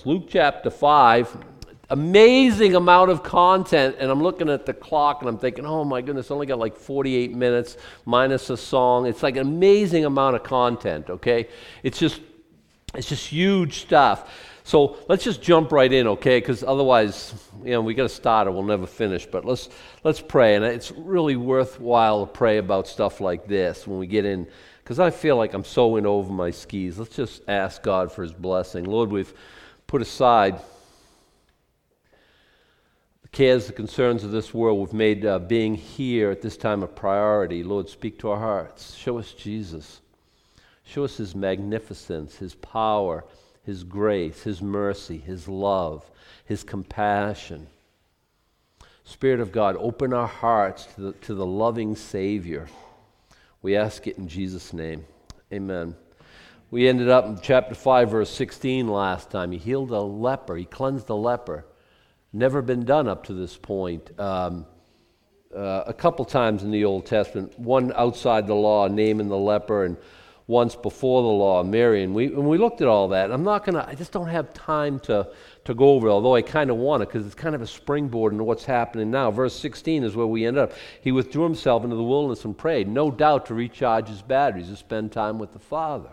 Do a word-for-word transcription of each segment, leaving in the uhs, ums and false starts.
Luke chapter five, amazing amount of content, and I'm looking at the clock and I'm thinking, oh my goodness, I only got like forty-eight minutes minus a song. It's like an amazing amount of content, okay? It's just, it's just huge stuff. So let's just jump right in, okay? Because otherwise, you know, we got to start or we'll never finish. But let's let's pray, and it's really worthwhile to pray about stuff like this when we get in, because I feel like I'm so in over my skis. Let's just ask God for His blessing. Lord, we've put aside the cares, the concerns of this world. We've made uh, being here at this time a priority. Lord, speak to our hearts. Show us Jesus. Show us His magnificence, His power, His grace, His mercy, His love, His compassion. Spirit of God, open our hearts to the, to the loving Savior. We ask it in Jesus' name. Amen. We ended up in chapter five, verse sixteen last time. He healed a leper. He cleansed a leper. Never been done up to this point. Um, uh, a couple times in the Old Testament, one outside the law, naming the leper, and once before the law, Mary. And we, and we looked at all that. I'm not going to, I just don't have time to, to go over it, although I kind of want to, because it's kind of a springboard into what's happening now. Verse sixteen is where we end up. He withdrew himself into the wilderness and prayed, no doubt to recharge his batteries, to spend time with the Father.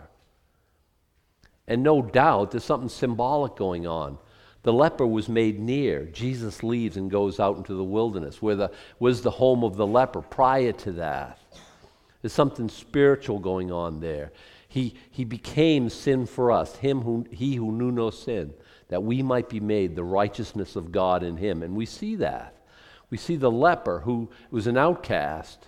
And no doubt there's something symbolic going on. The leper was made near. Jesus leaves and goes out into the wilderness, where the was the home of the leper prior to that. There's something spiritual going on there. He he became sin for us, him who he who knew no sin, that we might be made the righteousness of God in him. And we see that. We see the leper who was an outcast.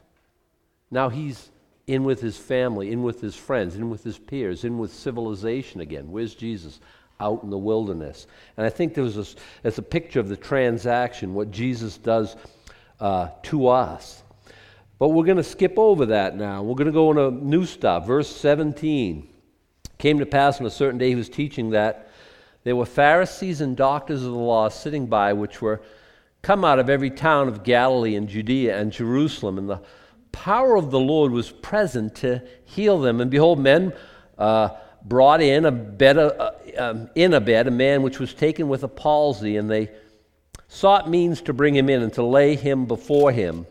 Now he's in with his family, in with his friends, in with his peers, in with civilization again. Where's Jesus? Out in the wilderness. And I think there was a, it's a picture of the transaction, what Jesus does uh, to us. But we're going to skip over that now. We're going to go into new stuff. Verse seventeen. Came to pass on a certain day he was teaching that there were Pharisees and doctors of the law sitting by, which were come out of every town of Galilee and Judea and Jerusalem, and the power of the Lord was present to heal them. And behold, men uh, brought in a bed, uh, um, in a bed a man which was taken with a palsy, and they sought means to bring him in and to lay him before him.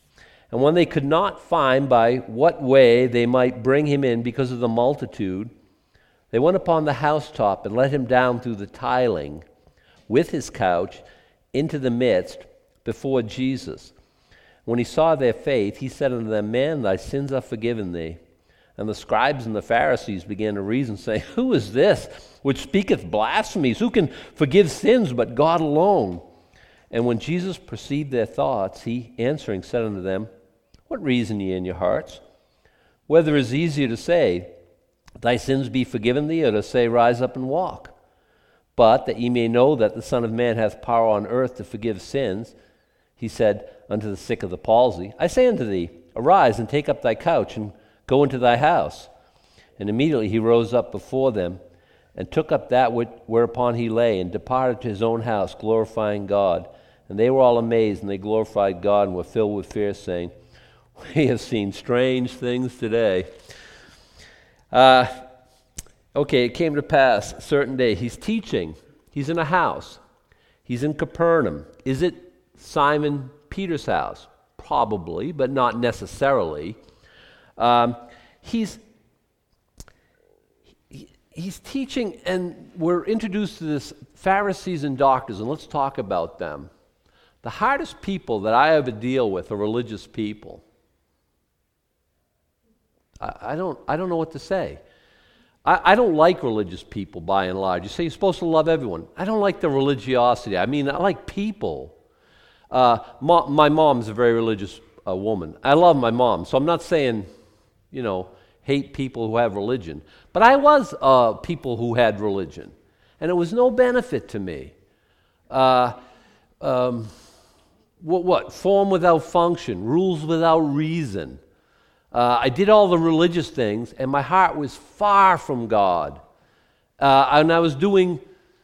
And when they could not find by what way they might bring him in because of the multitude, they went upon the housetop and let him down through the tiling with his couch into the midst before Jesus. When he saw their faith, he said unto them, Man, thy sins are forgiven thee. And the scribes and the Pharisees began to reason, saying, Who is this which speaketh blasphemies? Who can forgive sins but God alone? And when Jesus perceived their thoughts, he answering said unto them, What reason ye in your hearts? Whether it is easier to say, Thy sins be forgiven thee, or to say, Rise up and walk? But that ye may know that the Son of Man hath power on earth to forgive sins, he said unto the sick of the palsy, I say unto thee, Arise and take up thy couch and go into thy house. And immediately he rose up before them and took up that whereupon he lay and departed to his own house, glorifying God. And they were all amazed, and they glorified God and were filled with fear, saying, We have seen strange things today. Uh, okay, it came to pass a certain day. He's teaching. He's in a house. He's in Capernaum. Is it Simon Peter's house? Probably, but not necessarily. Um, he's he, he's teaching, and we're introduced to this Pharisees and doctors, and let's talk about them. The hardest people that I ever deal with are religious people. I, I don't I don't know what to say. I, I don't like religious people by and large. You say you're supposed to love everyone. I don't like the religiosity. I mean, I like people. Uh, mo- my mom's a very religious uh, woman. I love my mom, so I'm not saying, you know, hate people who have religion. But I was uh, people who had religion, and it was no benefit to me. Uh, um, what, what? Form without function, rules without reason. Uh, I did all the religious things, and my heart was far from God. Uh, and I was doing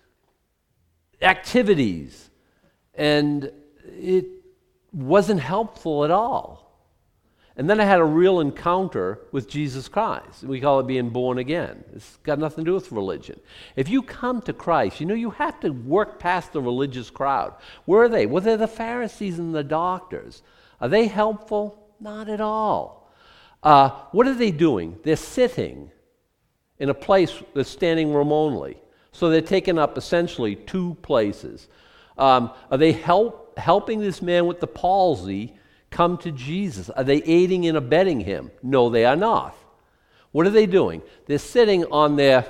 activities, and it wasn't helpful at all. And then I had a real encounter with Jesus Christ. We call it being born again. It's got nothing to do with religion. If you come to Christ, you know, you have to work past the religious crowd. Where are they? Well, they're the Pharisees and the doctors. Are they helpful? Not at all. Uh, what are they doing? They're sitting in a place that's standing room only. So they're taking up essentially two places. Um, are they help, helping this man with the palsy come to Jesus? Are they aiding and abetting him? No, they are not. What are they doing? They're sitting on their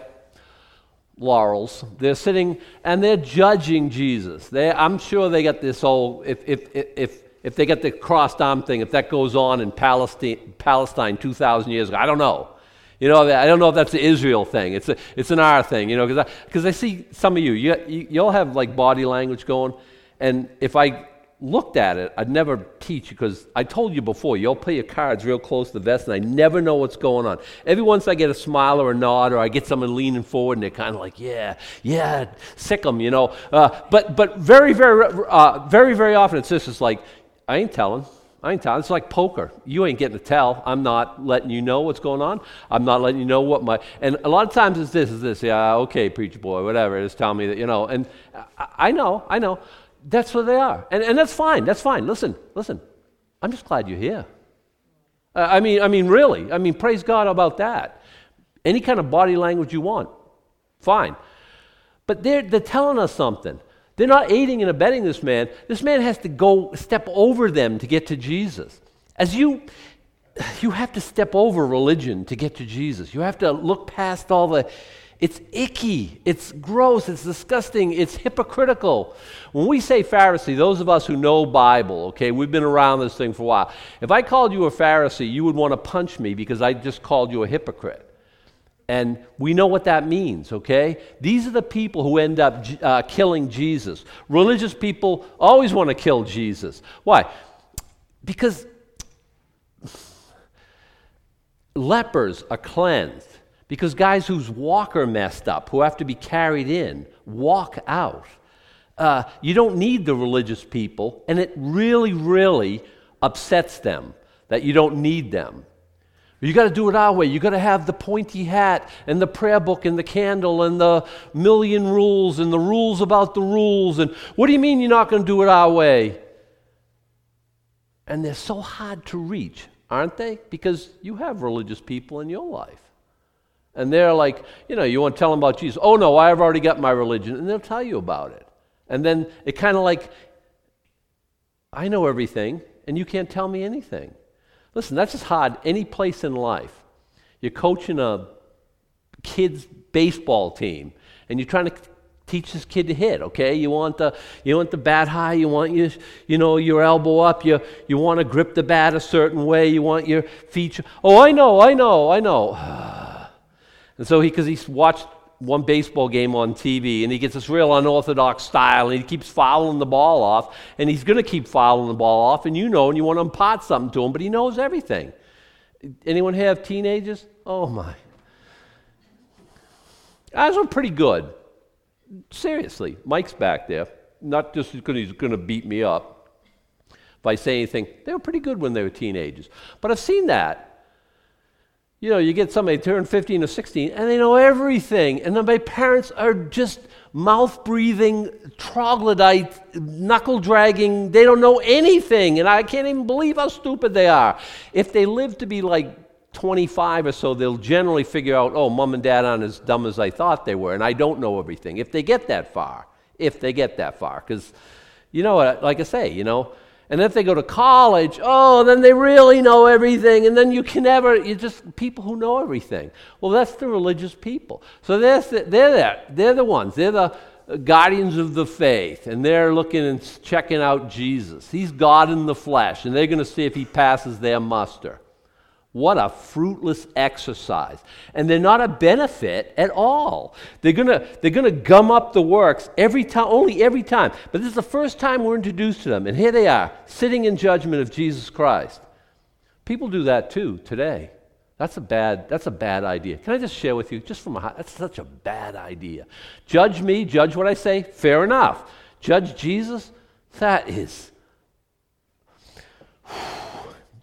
laurels. They're sitting and they're judging Jesus. They, I'm sure they got this whole, if, if, if, if they got the crossed arm thing, if that goes on in Palestine, Palestine two thousand years ago, I don't know. You know, I don't know if that's the Israel thing. It's a, it's an our thing, you know, because I, because I see some of you, you, you, you'll have like body language going, and if I looked at it, I'd never teach because I told you before, you'll play your cards real close to the vest, and I never know what's going on. Every once I get a smile or a nod, or I get someone leaning forward, and they're kind of like, yeah, yeah, sick them, you know. Uh, but but very, very, uh, very, very often it's this, it's like, I ain't telling. I ain't telling. It's like poker. You ain't getting to tell. I'm not letting you know what's going on. I'm not letting you know what my... And a lot of times it's this, is this. Yeah, okay, preacher boy, whatever. Just tell me that, you know. And I, I know, I know. That's what they are. And and that's fine. That's fine. Listen, listen. I'm just glad you're here. Uh, I mean, I mean, really. I mean, praise God about that. Any kind of body language you want. Fine. But they're, they're telling us something. They're not aiding and abetting this man. This man has to go step over them to get to Jesus. As you, you have to step over religion to get to Jesus. You have to look past all the, it's icky, it's gross, it's disgusting, it's hypocritical. When we say Pharisee, those of us who know Bible, okay, we've been around this thing for a while. If I called you a Pharisee, you would want to punch me because I just called you a hypocrite. And we know what that means, okay? These are the people who end up uh, killing Jesus. Religious people always want to kill Jesus. Why? Because lepers are cleansed. Because guys whose walker messed up, who have to be carried in, walk out. Uh, you don't need the religious people, and it really, really upsets them that you don't need them. You got to do it our way. You got to have the pointy hat and the prayer book and the candle and the million rules and the rules about the rules. And what do you mean you're not going to do it our way? And they're so hard to reach, aren't they? Because you have religious people in your life. And they're like, you know, you want to tell them about Jesus. Oh, no, I've already got my religion. And they'll tell you about it. And then it kind of like, I know everything, and you can't tell me anything. Listen, that's just hard any place in life. You're coaching a kid's baseball team, and you're trying to teach this kid to hit, okay? You want the you want the bat high, you want your, you know, your elbow up, you you want to grip the bat a certain way, you want your feet. Oh, I know, I know, I know. And so he, because he's watched one baseball game on T V, and he gets this real unorthodox style, and he keeps fouling the ball off, and he's going to keep fouling the ball off, and you know, and you want to impart something to him, but he knows everything. Anyone have teenagers? Oh, my. Ours are pretty good. Seriously, Mike's back there. Not just because he's going to beat me up if I say anything. They were pretty good when they were teenagers. But I've seen that. You know, you get somebody turn fifteen or sixteen, and they know everything. And then my parents are just mouth-breathing, troglodyte, knuckle-dragging. They don't know anything, and I can't even believe how stupid they are. If they live to be like twenty-five or so, they'll generally figure out, oh, mom and dad aren't as dumb as I thought they were, and I don't know everything. If they get that far, if they get that far. Because, you know, like I say, you know, and if they go to college, oh, then they really know everything, and then you can never, you're just people who know everything. Well, that's the religious people. So they're, they're there. They're the ones. They're the guardians of the faith, and they're looking and checking out Jesus. He's God in the flesh, and they're going to see if he passes their muster. What a fruitless exercise. And they're not a benefit at all. They're gonna they're gonna gum up the works every time, only every time. But this is the first time we're introduced to them. And here they are, sitting in judgment of Jesus Christ. People do that too today. That's a bad, that's a bad idea. Can I just share with you, just from a heart, that's such a bad idea. Judge me, judge what I say, fair enough. Judge Jesus, that is.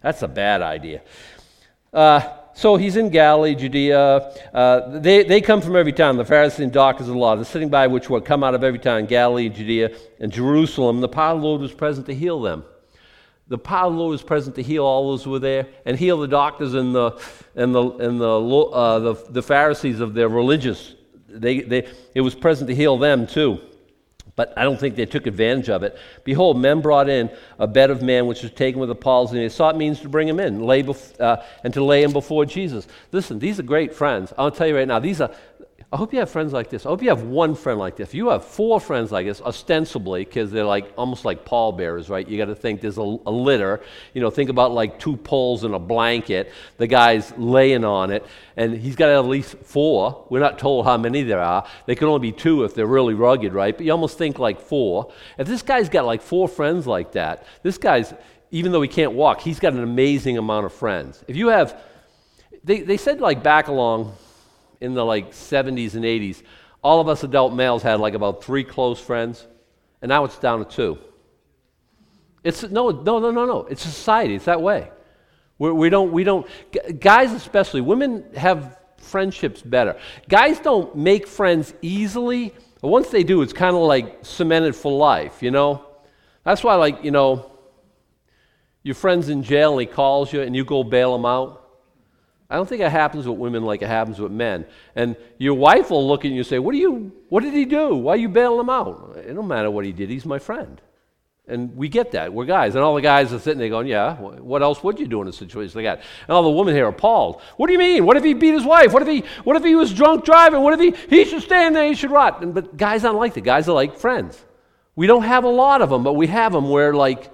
That's a bad idea. Uh, so he's in Galilee, Judea. Uh, they, they come from every town. The Pharisees and doctors of the law, the sitting by which were come out of every town, Galilee, Judea, and Jerusalem. The power of the Lord was present to heal them. The power of the Lord was present to heal all those who were there, and heal the doctors and the and the and the uh, the, the Pharisees of their religious. They they it was present to heal them too. But I don't think they took advantage of it. Behold, men brought in a bed of man which was taken with a palsy, and they sought means to bring him in, lay bef- uh, and to lay him before Jesus. Listen, these are great friends. I'll tell you right now, these are. I hope you have friends like this. I hope you have one friend like this. If you have four friends like this, ostensibly, because they're like almost like pallbearers, right? You got to think there's a, a litter. You know, think about like two poles and a blanket. The guy's laying on it, and he's got at least four. We're not told how many there are. They can only be two if they're really rugged, right? But you almost think like four. If this guy's got like four friends like that, this guy's, even though he can't walk, he's got an amazing amount of friends. If you have, they, they said like back along, in the like seventies and eighties, all of us adult males had like about three close friends, and now it's down to two. It's no, no, no, no, no. It's society. It's that way. We're, we don't, we don't. Guys especially, women have friendships better. Guys don't make friends easily, but once they do, it's kind of like cemented for life. You know, that's why like you know, your friend's in jail and he calls you and you go bail him out. I don't think it happens with women like it happens with men. And your wife will look at you and say, what do you, what did he do? Why are you bailing him out? It don't matter what he did. He's my friend. And we get that. We're guys. And all the guys are sitting there going, yeah, what else would you do in a situation like that? And all the women here are appalled. What do you mean? What if he beat his wife? What if he, what if he was drunk driving? What if he, he should stay in there, he should rot? And, but guys aren't like that. Guys are like friends. We don't have a lot of them, but we have them where like,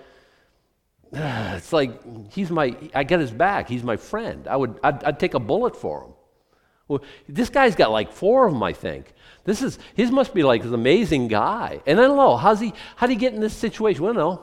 it's like he's my. I got his back. He's my friend. I would. I'd, I'd take a bullet for him. Well, this guy's got like four of them. I think this is his. Must be like an amazing guy. And I don't know how's he. How did he get in this situation? We don't know.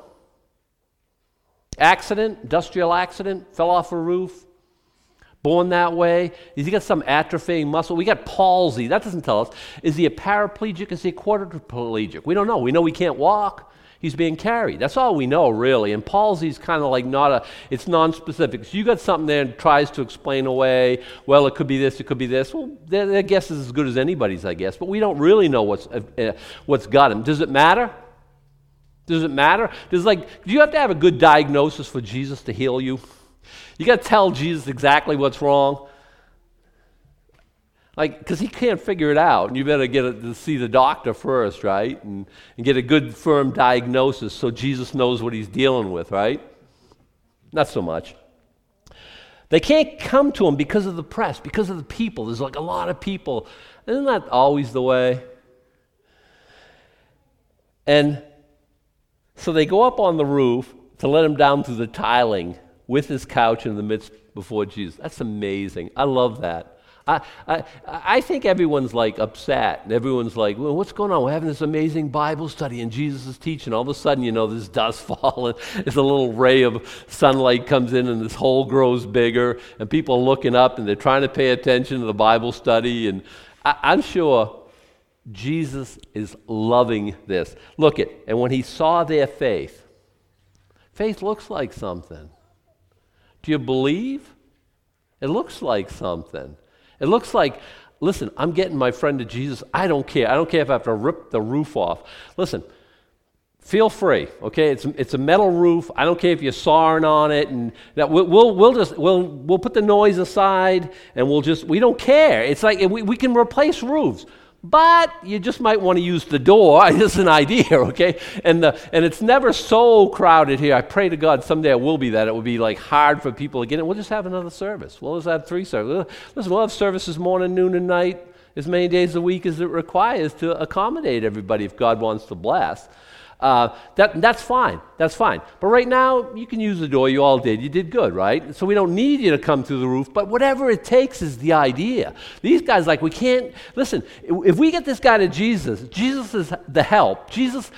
Accident, industrial accident, fell off a roof. Born that way. Has he got some atrophying muscle? We got palsy. That doesn't tell us. Is he a paraplegic? Is he a quadriplegic? We don't know. We know he can't walk. He's being carried. That's all we know, really. And palsy's kind of like not a, it's non-specific. So you got something there that tries to explain away, well, it could be this, it could be this. Well, their, their guess is as good as anybody's, I guess. But we don't really know what's uh, uh, what's got him. Does it matter? Does it matter? Does like, do you have to have a good diagnosis for Jesus to heal you? You got to tell Jesus exactly what's wrong. Like, because he can't figure it out, and you better get a, to see the doctor first, right? And, and get a good, firm diagnosis so Jesus knows what he's dealing with, right? Not so much. They can't come to him because of the press, because of the people. There's like a lot of people. Isn't that always the way? And so they go up on the roof to let him down through the tiling with his couch in the midst before Jesus. That's amazing. I love that. I, I I think everyone's like upset, and everyone's like, well, what's going on? We're having this amazing Bible study, and Jesus is teaching. All of a sudden, you know, this dust falls, and there's a little ray of sunlight comes in, and this hole grows bigger, and people are looking up, and they're trying to pay attention to the Bible study, and I, I'm sure Jesus is loving this. Look it, and when he saw their faith, faith looks like something. Do you believe? It looks like something. It looks like, listen, I'm getting my friend to Jesus. I don't care. I don't care if I have to rip the roof off. Listen, feel free, okay? It's it's a metal roof. I don't care if you're sawing on it, and that we'll we'll, we'll just we'll we'll put the noise aside, and we'll just we don't care. It's like we we can replace roofs. But you just might want to use the door. It's an idea, okay? And the, and it's never so crowded here. I pray to God someday it will be that. It will be like hard for people to get in. We'll just have another service. We'll just have three services. Listen, we'll have services morning, noon, and night as many days a week as it requires to accommodate everybody if God wants to bless. Uh, that that's fine. That's fine. But right now, you can use the door. You all did. You did good, right? So we don't need you to come through the roof, but whatever it takes is the idea. These guys, like, we can't, listen, if we get this guy to Jesus, Jesus is the help. Jesus,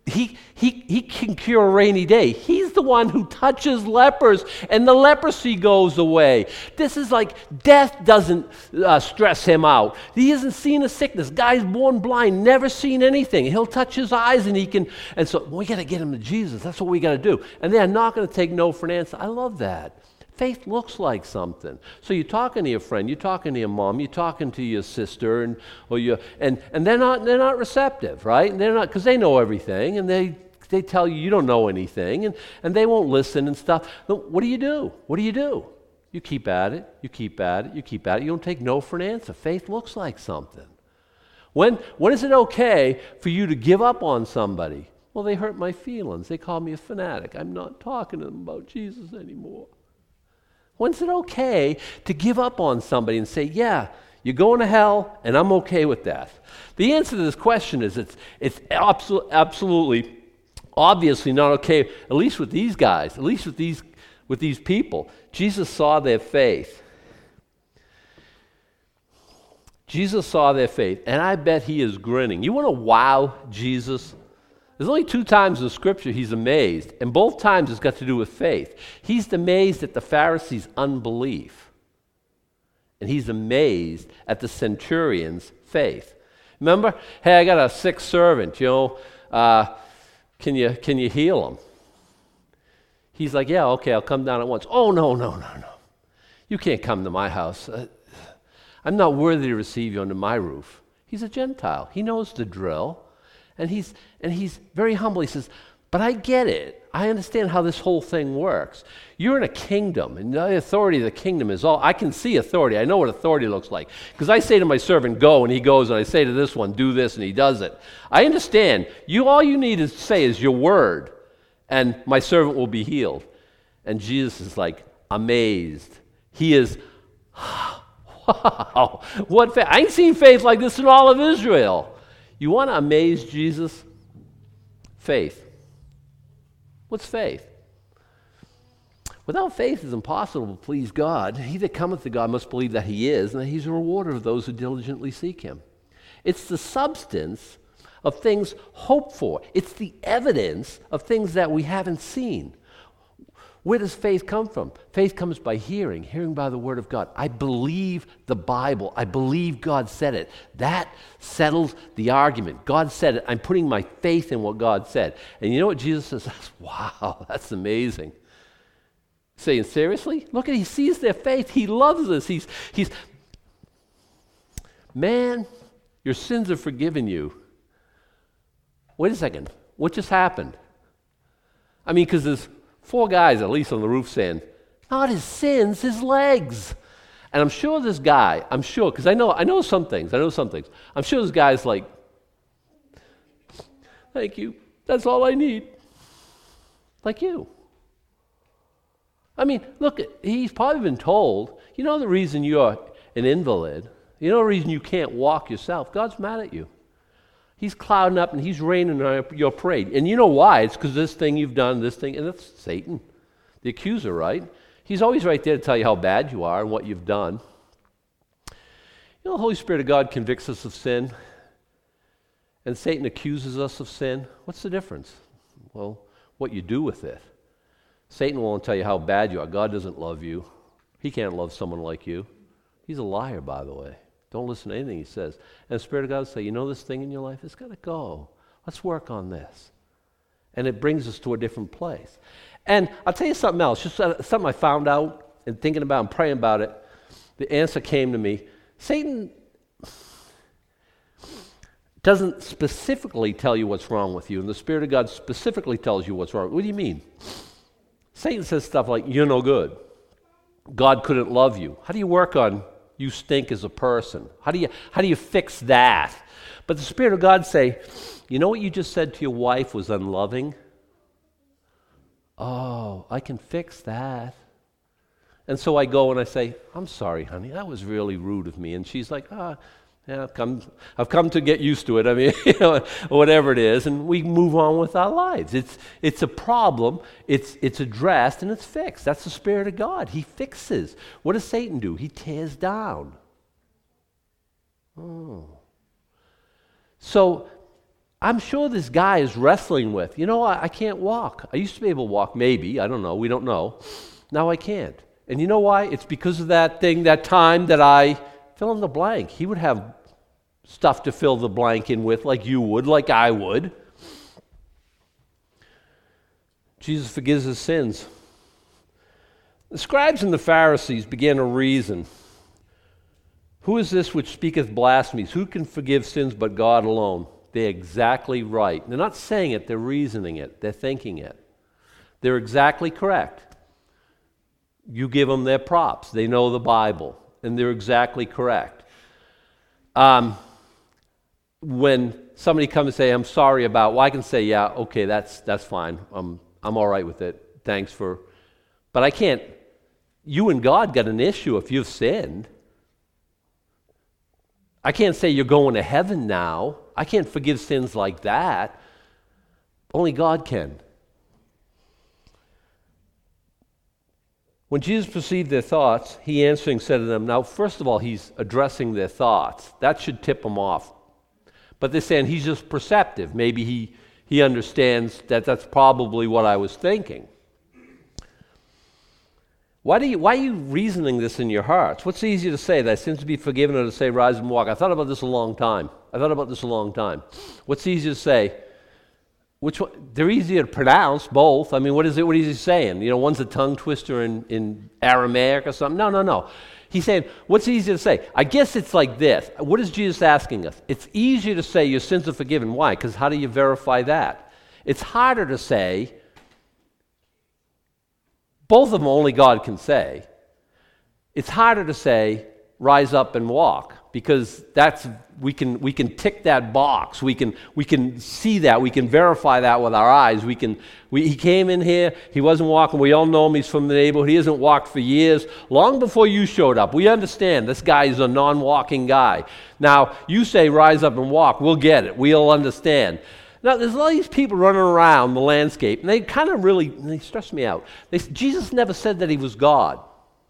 He, he, he can cure a rainy day. He's the one who touches lepers and the leprosy goes away. This is like death doesn't uh, stress him out. He hasn't seen a sickness. Guy's born blind, never seen anything. He'll touch his eyes and he can. And so we got to get him to Jesus. That's what we got to do. And they're not going to take no for an answer. I love that. Faith looks like something. So you're talking to your friend, you're talking to your mom, you're talking to your sister, and or your and and they're not they're not receptive, right? And they're not, because they know everything, and they they tell you you don't know anything, and and they won't listen and stuff. What do you do? What do you do? You keep at it. You keep at it. You keep at it. You don't take no for an answer. Faith looks like something. When when is it okay for you to give up on somebody? Well, they hurt my feelings. They call me a fanatic. I'm not talking to them about Jesus anymore. When's it okay to give up on somebody and say, yeah, you're going to hell, and I'm okay with that? The answer to this question is it's, it's absol- absolutely, obviously not okay, at least with these guys, at least with these, with these people. Jesus saw their faith. Jesus saw their faith, and I bet he is grinning. You want to wow Jesus? There's only two times in the scripture he's amazed, and both times it's got to do with faith. He's amazed at the Pharisees' unbelief, and he's amazed at the centurion's faith. Remember, hey, I got a sick servant, you know, uh, can you can you heal him? He's like, yeah, okay, I'll come down at once. Oh, no, no, no, no. You can't come to my house. Uh, I'm not worthy to receive you under my roof. He's a Gentile. He knows the drill. And he's and he's very humble. He says, but I get it. I understand how this whole thing works. You're in a kingdom, and the authority of the kingdom is all. I can see authority. I know what authority looks like. Because I say to my servant, go, and he goes, and I say to this one, do this, and he does it. I understand. You all you need to say is your word, and my servant will be healed. And Jesus is like amazed. He is, wow, what faith. I ain't seen faith like this in all of Israel. You want to amaze Jesus? Faith. What's faith? Without faith, it's impossible to please God. He that cometh to God must believe that he is, and that he's a rewarder of those who diligently seek him. It's the substance of things hoped for. It's the evidence of things that we haven't seen. Where does faith come from? Faith comes by hearing, hearing by the word of God. I believe the Bible. I believe God said it. That settles the argument. God said it. I'm putting my faith in what God said. And you know what Jesus says? Wow, that's amazing. Saying, seriously? Look at, he sees their faith. He loves this. He's, he's, man, your sins are forgiven you. Wait a second. What just happened? I mean, because there's four guys at least on the roof saying, not his sins, his legs. And I'm sure this guy, I'm sure, because I know I know some things, I know some things. I'm sure this guy's like, thank you, that's all I need. Like you. I mean, look, he's probably been told, you know the reason you're an invalid, you know the reason you can't walk yourself, God's mad at you. He's clouding up and he's raining on your parade. And you know why? It's because this thing you've done, this thing, and that's Satan, the accuser, right? He's always right there to tell you how bad you are and what you've done. You know, the Holy Spirit of God convicts us of sin, and Satan accuses us of sin. What's the difference? Well, what you do with it. Satan won't tell you how bad you are. God doesn't love you. He can't love someone like you. He's a liar, by the way. Don't listen to anything he says. And the Spirit of God will say, you know this thing in your life? It's got to go. Let's work on this. And it brings us to a different place. And I'll tell you something else, just something I found out and thinking about and praying about it. The answer came to me. Satan doesn't specifically tell you what's wrong with you, and the Spirit of God specifically tells you what's wrong. What do you mean? Satan says stuff like, you're no good. God couldn't love you. How do you work on you stink as a person? How do you how do you fix that? But the Spirit of God say, you know what you just said to your wife was unloving? Oh, I can fix that. And so I go and I say, I'm sorry, honey, that was really rude of me. And she's like, ah, yeah, I've come, I've come to get used to it. I mean, you know, whatever it is, and we move on with our lives. It's it's a problem. It's it's addressed and it's fixed. That's the Spirit of God. He fixes. What does Satan do? He tears down. Oh. So I'm sure this guy is wrestling with, you know, I, I can't walk. I used to be able to walk, maybe. I don't know. We don't know. Now I can't. And you know why? It's because of that thing, that time that I fill in the blank. He would have stuff to fill the blank in with, like you would, like I would. Jesus forgives his sins. The scribes and the Pharisees began to reason. Who is this which speaketh blasphemies? Who can forgive sins but God alone? They're exactly right. They're not saying it, they're reasoning it. They're thinking it. They're exactly correct. You give them their props. They know the Bible, and they're exactly correct. Um, when somebody comes and say, I'm sorry about, well, I can say, yeah, okay, that's that's fine. I'm, I'm all right with it. Thanks for, but I can't, you and God got an issue if you've sinned. I can't say you're going to heaven now. I can't forgive sins like that. Only God can. When Jesus perceived their thoughts, he answering said to them, now, first of all, he's addressing their thoughts. That should tip them off. But they're saying he's just perceptive. Maybe he, he understands that that's probably what I was thinking. Why, do you, why are you reasoning this in your hearts? What's easier to say, that sins to be forgiven, or to say, rise and walk? I thought about this a long time. I thought about this a long time. What's easier to say? Which one? They're easier to pronounce, both. I mean, what is it? What is he saying? You know, one's a tongue twister in, in Aramaic or something. No, no, no. He's saying, what's easier to say? I guess it's like this. What is Jesus asking us? It's easier to say your sins are forgiven. Why? Because how do you verify that? It's harder to say, both of them only God can say. It's harder to say, rise up and walk, because that's we can we can tick that box. We can we can see that. We can verify that with our eyes. We can. We, he came in here. He wasn't walking. We all know him. He's from the neighborhood. He hasn't walked for years. Long before you showed up, we understand this guy is a non-walking guy. Now you say, rise up and walk. We'll get it. We'll understand. Now, there's all these people running around the landscape, and they kind of really, they stress me out. They, Jesus never said that he was God.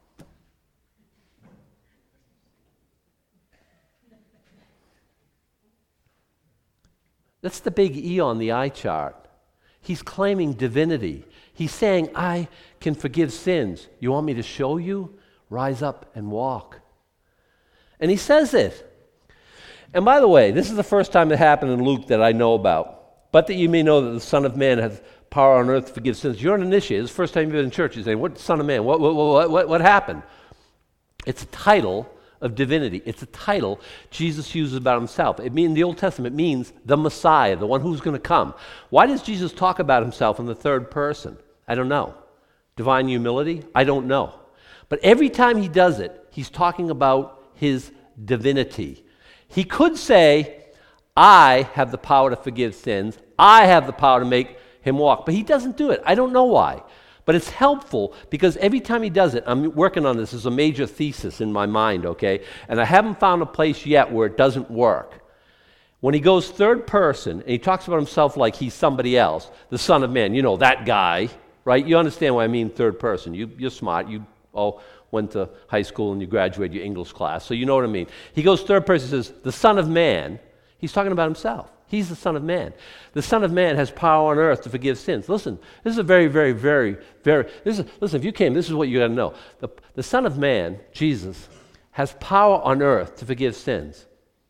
That's the big E on the eye chart. He's claiming divinity. He's saying, I can forgive sins. You want me to show you? Rise up and walk. And he says it. And by the way, this is the first time it happened in Luke that I know about. But that you may know that the Son of Man has power on earth to forgive sins. You're an initiate. It's the first time you've been in church. You're saying, what Son of Man? What, what, what, what, what happened? It's a title of divinity. It's a title Jesus uses about himself. It means in the Old Testament, it means the Messiah, the one who's going to come. Why does Jesus talk about himself in the third person? I don't know. Divine humility? I don't know. But every time he does it, he's talking about his divinity. He could say, I have the power to forgive sins. I have the power to make him walk. But he doesn't do it. I don't know why. But it's helpful because every time he does it, I'm working on this as a major thesis in my mind, okay? And I haven't found a place yet where it doesn't work. When he goes third person and he talks about himself like he's somebody else, the Son of Man, you know, that guy, right? You understand what I mean, third person. You, you're smart. You all went to high school and you graduated your English class, so you know what I mean. He goes third person, says, the Son of Man. He's talking about himself. He's the Son of Man. The Son of Man has power on earth to forgive sins. Listen, this is a very, very, very, very, this is, listen, if you came, this is what you got to know. The, the Son of Man, Jesus, has power on earth to forgive sins.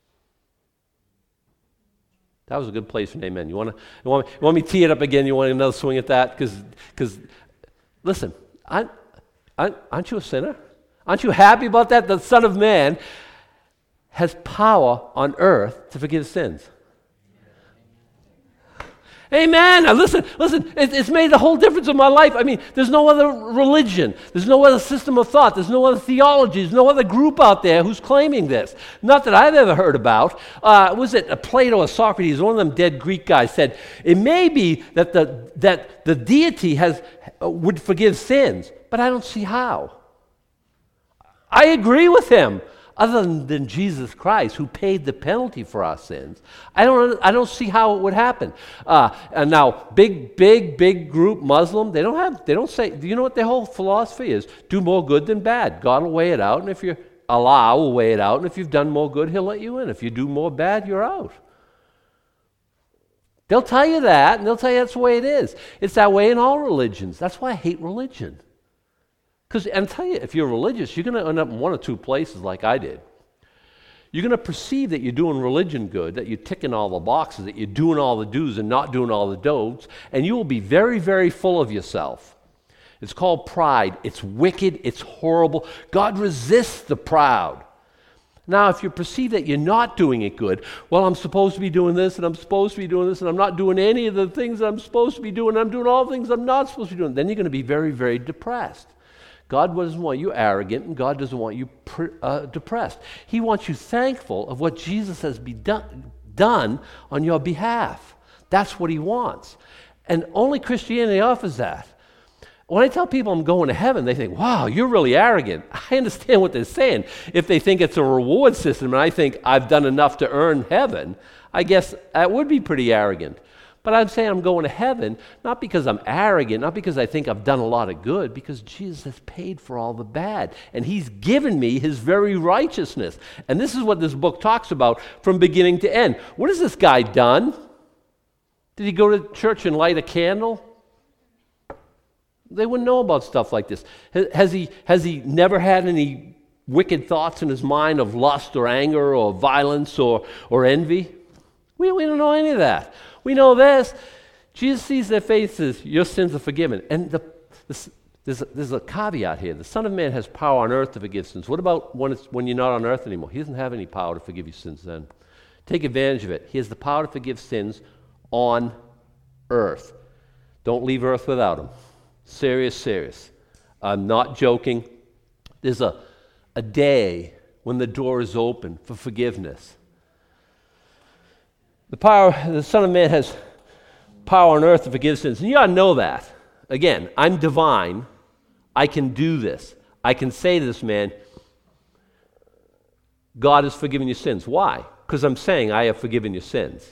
That was a good place for an amen. You want to, you want, you want me to tee it up again? You want another swing at that? Because, because, listen, aren't, aren't you a sinner? Aren't you happy about that? The Son of Man has power on earth to forgive sins. Amen. Now listen, listen, it, it's made the whole difference in my life. I mean, there's no other religion. There's no other system of thought. There's no other theology. There's no other group out there who's claiming this. Not that I've ever heard about. Uh, was it a Plato or Socrates, one of them dead Greek guys, said, it may be that the, that the deity has uh, would forgive sins, but I don't see how. I agree with him. Other than Jesus Christ, who paid the penalty for our sins, I don't, I don't see how it would happen. Uh, and now, big, big, big group Muslim, they don't have, they don't say. Do you know what their whole philosophy is? Do more good than bad. God will weigh it out, and if you're Allah will weigh it out, and if you've done more good, He'll let you in. If you do more bad, you're out. They'll tell you that, and they'll tell you that's the way it is. It's that way in all religions. That's why I hate religion. Because, and I'll tell you, if you're religious, you're going to end up in one or two places like I did. You're going to perceive that you're doing religion good, that you're ticking all the boxes, that you're doing all the do's and not doing all the don'ts, and you will be very, very full of yourself. It's called pride. It's wicked. It's horrible. God resists the proud. Now, if you perceive that you're not doing it good, well, I'm supposed to be doing this, and I'm supposed to be doing this, and I'm not doing any of the things that I'm supposed to be doing, and I'm doing all the things I'm not supposed to be doing, then you're going to be very, very depressed. God doesn't want you arrogant, and God doesn't want you pre- uh, depressed. He wants you thankful of what Jesus has be done, done on your behalf. That's what he wants. And only Christianity offers that. When I tell people I'm going to heaven, they think, wow, you're really arrogant. I understand what they're saying. If they think it's a reward system and I think I've done enough to earn heaven, I guess that would be pretty arrogant. But I'm saying I'm going to heaven not because I'm arrogant, not because I think I've done a lot of good, because Jesus has paid for all the bad. And he's given me his very righteousness. And this is what this book talks about from beginning to end. What has this guy done? Did he go to church and light a candle? They wouldn't know about stuff like this. Has he, has he never had any wicked thoughts in his mind of lust or anger or violence or, or envy? We, we don't know any of that. We know this. Jesus sees their faces. Your sins are forgiven. And the, the, there's, a, there's a caveat here. The Son of Man has power on earth to forgive sins. What about when, it's, when you're not on earth anymore? He doesn't have any power to forgive your sins then. Take advantage of it. He has the power to forgive sins on earth. Don't leave earth without him. Serious, serious. I'm not joking. There's a, a day when the door is open for forgiveness. The power, the Son of Man has power on earth to forgive sins. And you ought to know that. Again, I'm divine. I can do this. I can say to this man, God has forgiven your sins. Why? Because I'm saying I have forgiven your sins.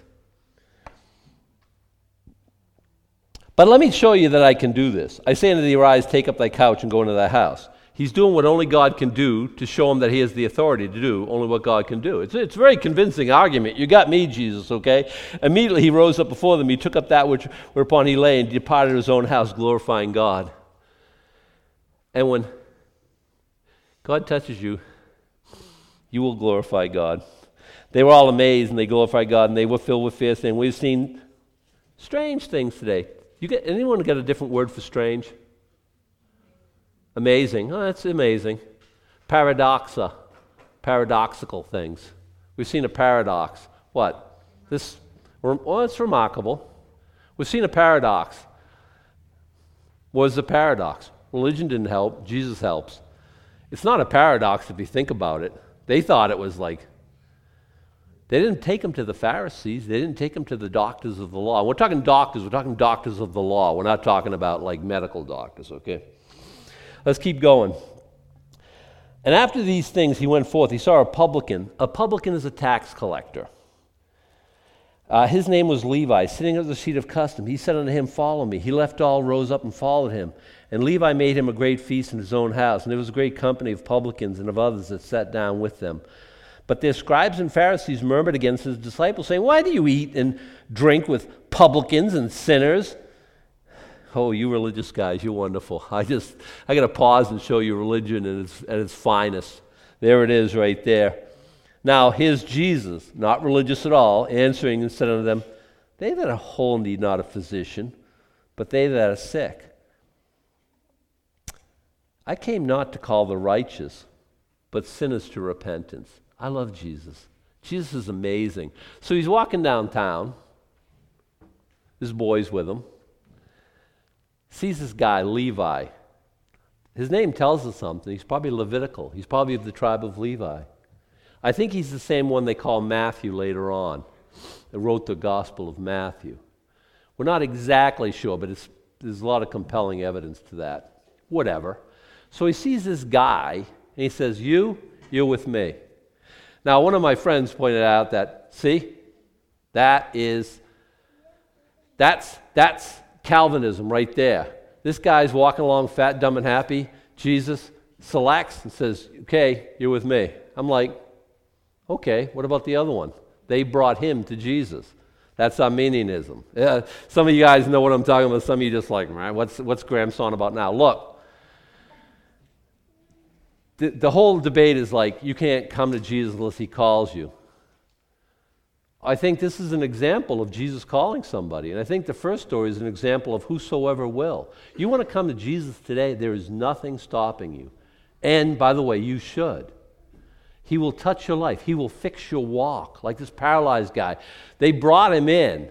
But let me show you that I can do this. I say unto thee, arise, take up thy couch, and go into thy house. He's doing what only God can do to show him that he has the authority to do only what God can do. It's, it's a very convincing argument. You got me, Jesus, okay? Immediately he rose up before them. He took up that which whereupon he lay and departed to his own house, glorifying God. And when God touches you, you will glorify God. They were all amazed, and they glorified God, and they were filled with fear, saying, we've seen strange things today. You get anyone got a different word for strange? Amazing. Oh, that's amazing. Paradoxa. Paradoxical things. We've seen a paradox. What? This, well, it's remarkable. We've seen a paradox. What is the paradox? Religion didn't help. Jesus helps. It's not a paradox if you think about it. They thought it was like, they didn't take him to the Pharisees. They didn't take him to the doctors of the law. We're talking doctors. We're talking doctors of the law. We're not talking about like medical doctors, okay? Let's keep going. And after these things he went forth. He saw a publican. A publican is a tax collector. Uh, his name was Levi, sitting at the seat of custom. He said unto him, follow me. He left all, rose up, and followed him. And Levi made him a great feast in his own house. And there was a great company of publicans and of others that sat down with them. But their scribes and Pharisees murmured against his disciples, saying, why do you eat and drink with publicans and sinners? Oh, you religious guys, you're wonderful. I just, I got to pause and show you religion at its, at its finest. There it is right there. Now, here's Jesus, not religious at all, answering and said unto them, they that are whole need not a physician, but they that are sick. I came not to call the righteous, but sinners to repentance. I love Jesus. Jesus is amazing. So he's walking downtown. His boy's with him. Sees this guy, Levi. His name tells us something. He's probably Levitical. He's probably of the tribe of Levi. I think he's the same one they call Matthew later on. That wrote the Gospel of Matthew. We're not exactly sure, but it's, there's a lot of compelling evidence to that. Whatever. So he sees this guy, and he says, you, you're with me. Now, one of my friends pointed out that, see, that is, that's, that's Calvinism right there. This guy's walking along fat, dumb, and happy. Jesus selects and says, okay, you're with me. I'm like, okay, what about the other one? They brought him to Jesus. That's Arminianism. Yeah, some of you guys know what I'm talking about. Some of you just like, right, what's, what's Graham song about now? Look, the, the whole debate is like, you can't come to Jesus unless he calls you. I think this is an example of Jesus calling somebody. And I think the first story is an example of whosoever will. You want to come to Jesus today, there is nothing stopping you. And, by the way, you should. He will touch your life. He will fix your walk, like this paralyzed guy. They brought him in.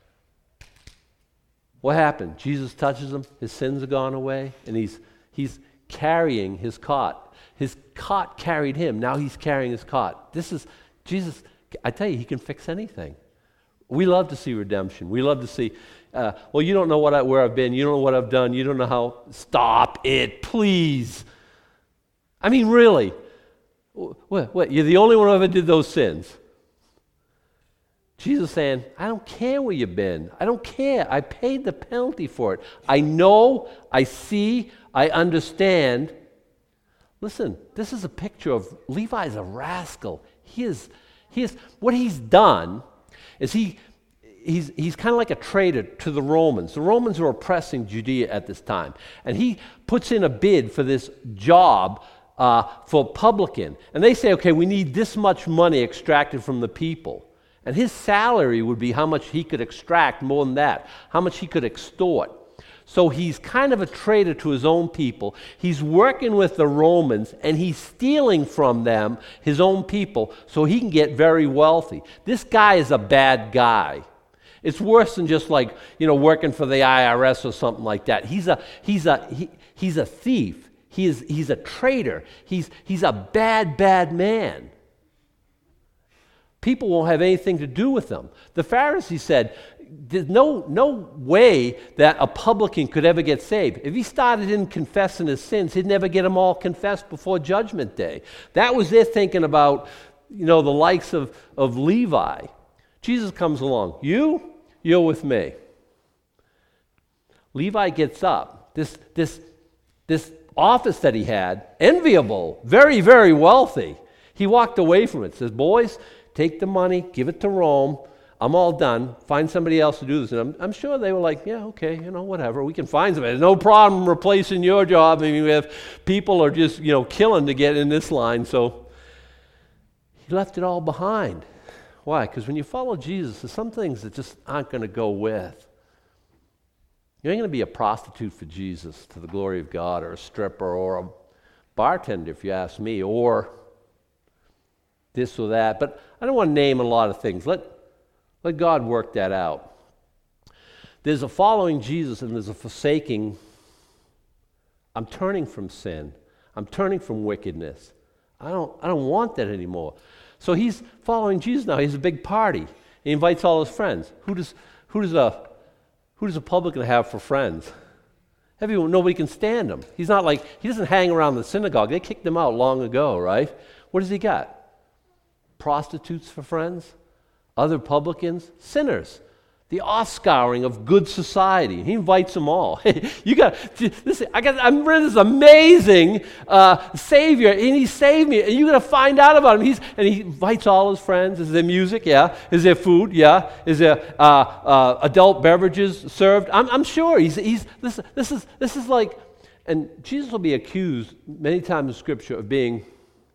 What happened? Jesus touches him. His sins are gone away, and he's he's carrying his cot. His cot carried him. Now he's carrying his cot. This is Jesus. I tell you, he can fix anything. We love to see redemption. We love to see, uh, well, you don't know what I, where I've been. You don't know what I've done. You don't know how. Stop it, please. I mean, really. What, what, you're the only one who ever did those sins. Jesus saying, I don't care where you've been. I don't care. I paid the penalty for it. I know, I see, I understand. Listen, this is a picture of Levi's a rascal. He is, he is, what he's done is he, he's, he's kind of like a traitor to the Romans. The Romans were oppressing Judea at this time. And he puts in a bid for this job Uh, for publican. And they say, okay, we need this much money extracted from the people. And his salary would be how much he could extract more than that, how much he could extort. So he's kind of a traitor to his own people. He's working with the Romans, and he's stealing from them, his own people, so he can get very wealthy. This guy is a bad guy. It's worse than just like, you know, working for the I R S or something like that. He's a, he's a, he, he's a thief. He is, he's a traitor. He's, he's a bad, bad man. People won't have anything to do with him. The Pharisees said, there's no, no way that a publican could ever get saved. If he started in confessing his sins, he'd never get them all confessed before Judgment Day. That was their thinking about, you know, the likes of, of Levi. Jesus comes along. You, you're with me. Levi gets up. This, this, this office that he had, enviable, very, very wealthy. He walked away from it, says, boys, take the money, give it to Rome. I'm all done. Find somebody else to do this. And I'm, I'm sure they were like, yeah, okay, you know, whatever. We can find somebody. There's no problem replacing your job. I mean, we have people are just, you know, killing to get in this line. So he left it all behind. Why? Because when you follow Jesus, there's some things that just aren't going to go with. You ain't going to be a prostitute for Jesus to the glory of God, or a stripper, or a bartender, if you ask me, or this or that. But I don't want to name a lot of things. Let, let God work that out. There's a following Jesus, and there's a forsaking. I'm turning from sin. I'm turning from wickedness. I don't, I don't want that anymore. So he's following Jesus now. He has a big party. He invites all his friends. Who does, who does a Who does a publican have for friends? Everyone, nobody can stand him. He's not like, he doesn't hang around the synagogue. They kicked him out long ago, right? What does he got? Prostitutes for friends? Other publicans? Sinners. The offscouring of good society. He invites them all. you got this. I got. I'm read this amazing uh, Savior, and He saved me. And you got to find out about Him. He's and He invites all His friends. Is there music? Yeah. Is there food? Yeah. Is there uh, uh, adult beverages served? I'm, I'm sure. He's. He's. This. This is. This is like. And Jesus will be accused many times in Scripture of being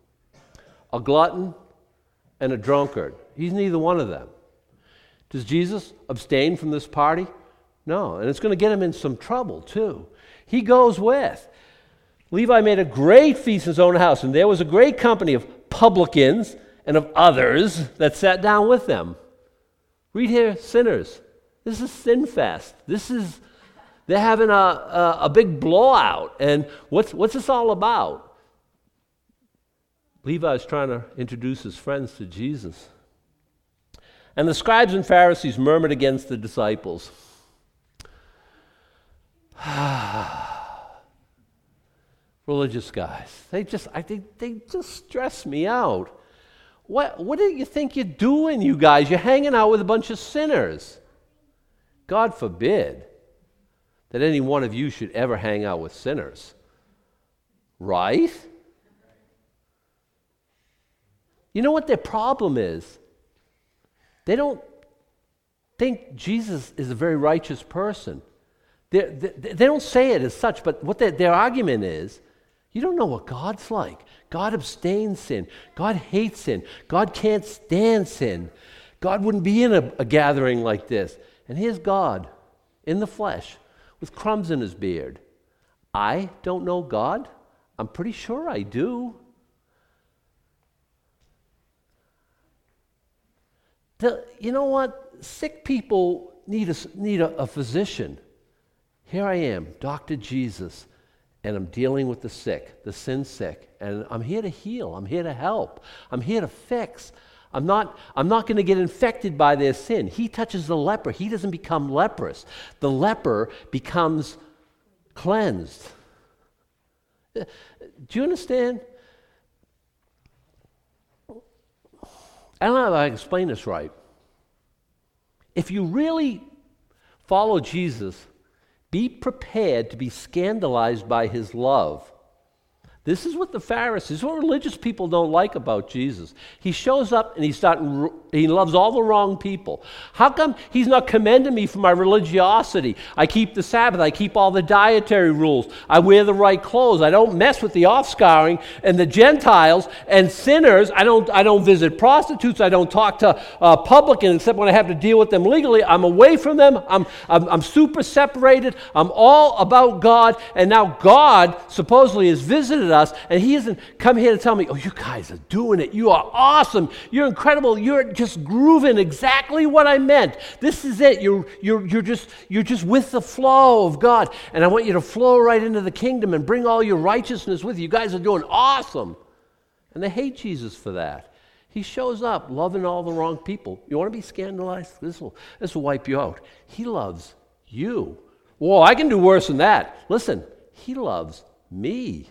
a glutton and a drunkard. He's neither one of them. Does Jesus abstain from this party? No, and it's going to get him in some trouble too. He goes with. Levi made a great feast in his own house, and there was a great company of publicans and of others that sat down with them. Read here, sinners. This is sin fest. This is, they're having a, a, a big blowout. And what's, what's this all about? Levi is trying to introduce his friends to Jesus. And the scribes and Pharisees murmured against the disciples. Religious guys. They just, I think they just stress me out. What, what do you think you're doing, you guys? You're hanging out with a bunch of sinners. God forbid that any one of you should ever hang out with sinners. Right? You know what their problem is? They don't, think Jesus is a very righteous person. They, they, they don't say it as such, but what their, their argument is, you don't know what God's like. God abstains sin. God hates sin. God can't stand sin. God wouldn't be in a, a gathering like this. And here's God in the flesh with crumbs in his beard. I don't know God? I'm pretty sure I do. The, you know what? Sick people need a, need a, a physician. Here I am, Doctor Jesus, and I'm dealing with the sick, the sin sick, and I'm here to heal. I'm here to help. I'm here to fix. I'm not, I'm not going to get infected by their sin. He touches the leper. He doesn't become leprous. The leper becomes cleansed. Do you understand? I don't know if I can explain this right. If you really follow Jesus, be prepared to be scandalized by his love. This is what the Pharisees, what religious people don't like about Jesus. He shows up and he's starting, he loves all the wrong people. How come he's not commending me for my religiosity? I keep the Sabbath. I keep all the dietary rules. I wear the right clothes. I don't mess with the offscouring and the Gentiles and sinners. I don't, I don't visit prostitutes. I don't talk to uh, publicans except when I have to deal with them legally. I'm away from them. I'm, I'm, I'm super separated. I'm all about God. And now God supposedly has visited us, and he hasn't come here to tell me, oh, you guys are doing it. You are awesome. You're incredible. You're just grooving exactly what I meant. This is it. You're, you're, you're, just, you're just with the flow of God, and I want you to flow right into the kingdom and bring all your righteousness with you. You guys are doing awesome. And they hate Jesus for that. He shows up loving all the wrong people. You want to be scandalized? This will, this will wipe you out. He loves you. Whoa, I can do worse than that. Listen, he loves me.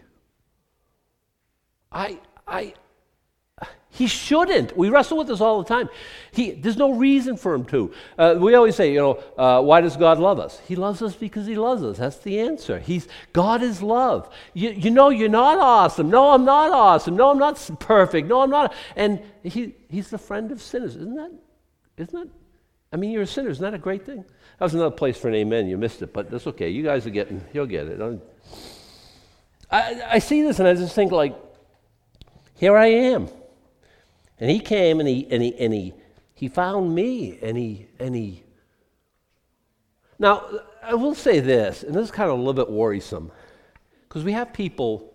I, I, he shouldn't. We wrestle with this all the time. He, there's no reason for him to. Uh, we always say, you know, uh, why does God love us? He loves us because he loves us. That's the answer. He's God is love. You, you know, you're not awesome. No, I'm not awesome. No, I'm not perfect. No, I'm not. And he, he's the friend of sinners. Isn't that? Isn't that? I mean, you're a sinner. Isn't that a great thing? That was another place for an amen. You missed it, but that's okay. You guys are getting. You'll get it. I, I see this and I just think like, here I am. And he came and he and he and he he found me and he and he Now, I will say this, and this is kind of a little bit worrisome, because we have people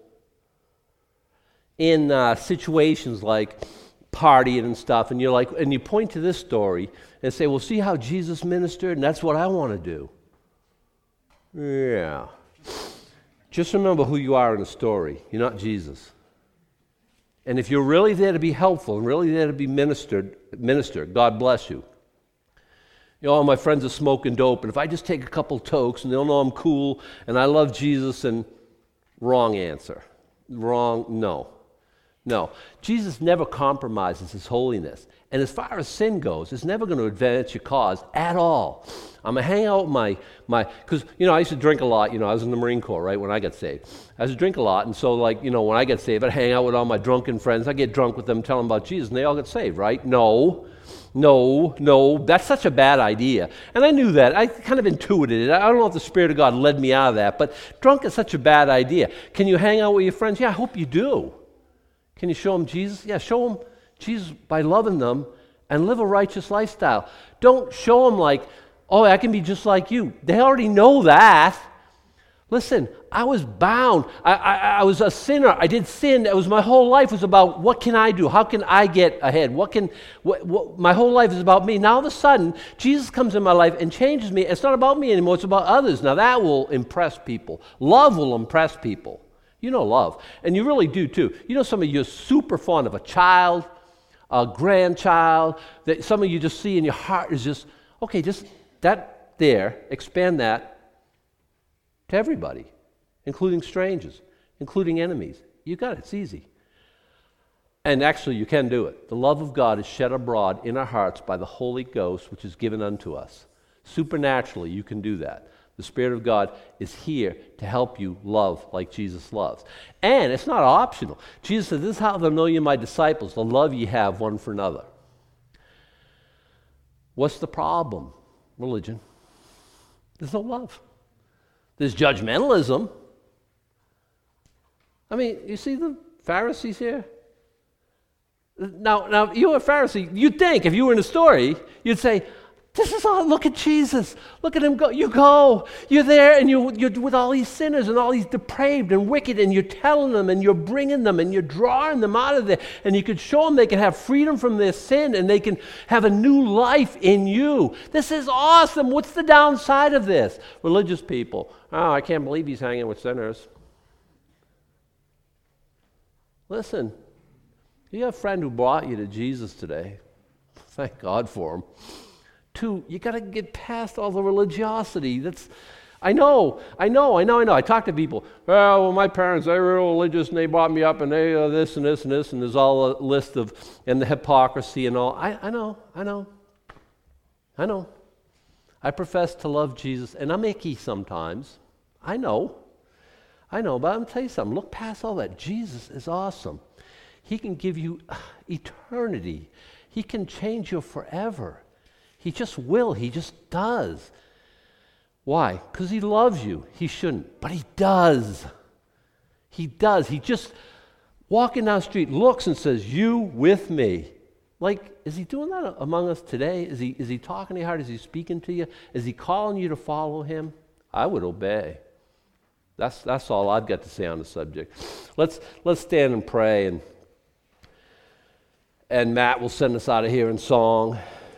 in uh, situations like partying and stuff, and you're like, and you point to this story and say, well, see how Jesus ministered, and that's what I want to do. Yeah. Just remember who you are in the story. You're not Jesus. And if you're really there to be helpful and really there to be ministered, minister, God bless you. You know, all my friends are smoking dope, and if I just take a couple tokes and they'll know I'm cool and I love Jesus, and wrong answer. Wrong, no. No. Jesus never compromises his holiness. And as far as sin goes, it's never going to advance your cause at all. I'm going to hang out with my, my, because, you know, I used to drink a lot. You know, I was in the Marine Corps, right, when I got saved. I used to drink a lot, and so, like, you know, when I got saved, I'd hang out with all my drunken friends. I'd get drunk with them, tell them about Jesus, and they all get saved, right? No. No, no, that's such a bad idea. And I knew that. I kind of intuited it. I don't know if the Spirit of God led me out of that, but drunk is such a bad idea. Can you hang out with your friends? Yeah, I hope you do. Can you show them Jesus? Yeah, show them Jesus by loving them and live a righteous lifestyle. Don't show them like, oh, I can be just like you. They already know that. Listen, I was bound. I, I, I was a sinner. I did sin. It was my whole life was about what can I do? How can I get ahead? What can what, what, my whole life is about me. Now all of a sudden, Jesus comes in my life and changes me. It's not about me anymore. It's about others. Now that will impress people. Love will impress people. You know love. And you really do too. You know some of you are super fond of a child, a grandchild, that some of you just see in your heart is just, okay, just that there, expand that to everybody, including strangers, including enemies. You got it. It's easy. And actually, you can do it. The love of God is shed abroad in our hearts by the Holy Ghost, which is given unto us. Supernaturally, you can do that. The Spirit of God is here to help you love like Jesus loves. And it's not optional. Jesus said, this is how they'll know you're my disciples, the love you have one for another. What's the problem? religion. There's no love. There's judgmentalism. I mean, you see the Pharisees here? Now, now you're a Pharisee. You'd think, if you were in the story, you'd say, this is all, look at Jesus. Look at him go. You go. You're there and you, you're with all these sinners and all these depraved and wicked, and you're telling them and you're bringing them and you're drawing them out of there. And you could show them they can have freedom from their sin and they can have a new life in you. This is awesome. What's the downside of this? Religious people. Oh, I can't believe he's hanging with sinners. Listen, you have a friend who brought you to Jesus today. Thank God for him. Two, you got to get past all the religiosity. That's, I know, I know, I know, I know. I talk to people. Well, well my parents, they were religious, and they brought me up, and they uh, this and this and this, and there's all a list of, and the hypocrisy and all. I, I know, I know, I know. I profess to love Jesus, and I'm icky sometimes. I know, I know, but I'm going to tell you something. Look past all that. Jesus is awesome. He can give you eternity. He can change you forever. He just will. He just does. Why? Because he loves you. He shouldn't, but he does. He does. He just, walking down the street, looks and says, you with me. Like, is he doing that among us today? Is he, is he talking to your heart? Is he speaking to you? Is he calling you to follow him? I would obey. That's, that's all I've got to say on the subject. Let's, let's stand and pray, and, and Matt will send us out of here in song.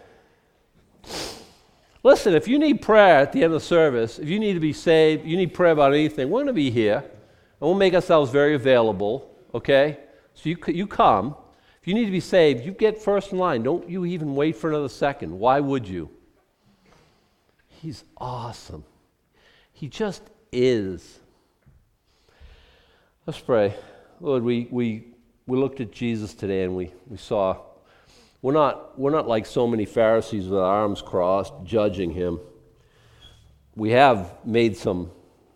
Listen, if you need prayer at the end of the service, if you need to be saved, you need prayer about anything, we're going to be here, and we'll make ourselves very available, okay? So you you come. If you need to be saved, you get first in line. Don't you even wait for another second. Why would you? He's awesome. He just is. Let's pray. Lord, we we, we looked at Jesus today, and we, we saw... We're not, we're not like so many Pharisees with our arms crossed, judging him. We have made some,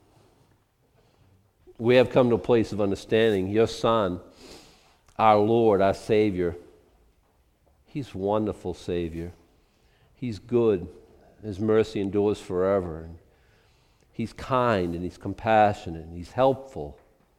we have come to a place of understanding. Your Son, our Lord, our Savior, he's a wonderful Savior. He's good. His mercy endures forever. And he's kind, and he's compassionate, and he's helpful.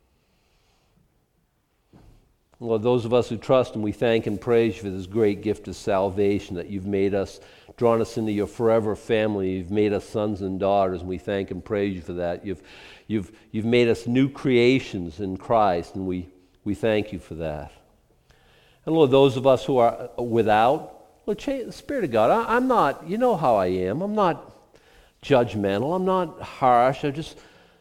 Lord, those of us who trust him, we thank and praise you for this great gift of salvation, that you've made us, drawn us into your forever family. You've made us sons and daughters, and we thank and praise you for that. You've, you've, you've made us new creations in Christ, and we, we thank you for that. And Lord, those of us who are without, Lord, change, the Spirit of God, I, I'm not, you know how I am. I'm not judgmental. I'm not harsh. I just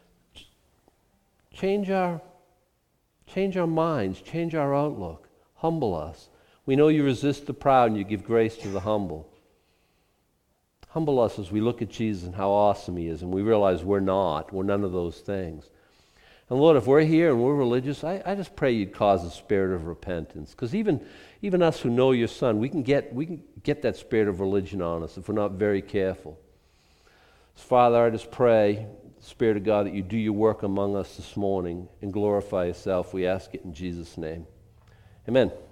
change our... Change our minds, change our outlook, humble us. We know you resist the proud and you give grace to the humble. Humble us as we look at Jesus and how awesome he is, and we realize we're not, we're none of those things. And Lord, if we're here and we're religious, I, I just pray you'd cause a spirit of repentance, because even, even us who know your Son, we can get we can get that spirit of religion on us if we're not very careful. So Father, I just pray, Spirit of God, that you do your work among us this morning and glorify yourself. We ask it in Jesus' name. Amen.